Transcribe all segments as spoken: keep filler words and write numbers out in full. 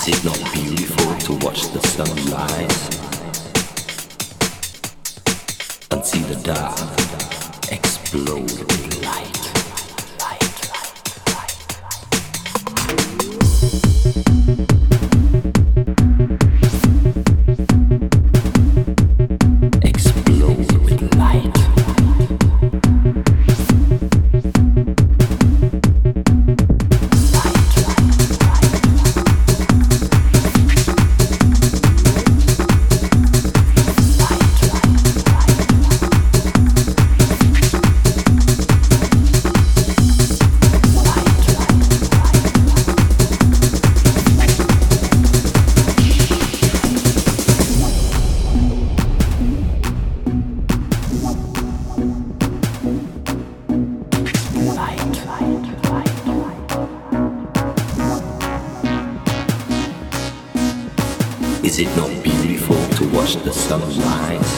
Is it not beautiful to watch the sun rise and see the dark explode with light? Is it not beautiful to watch the sun rise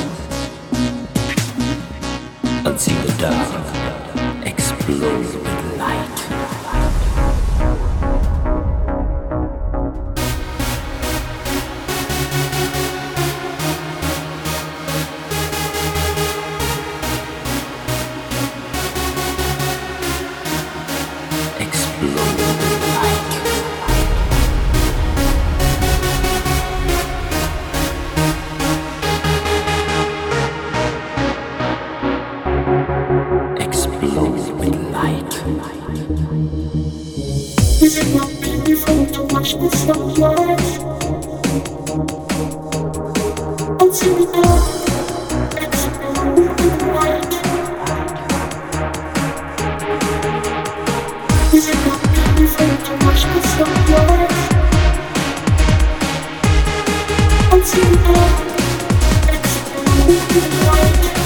and see the dark explode with light? Is it not beautiful to watch the sunrise and see the dark explode with light? Is it not beautiful to watch the sunrise and see the dark explode with light?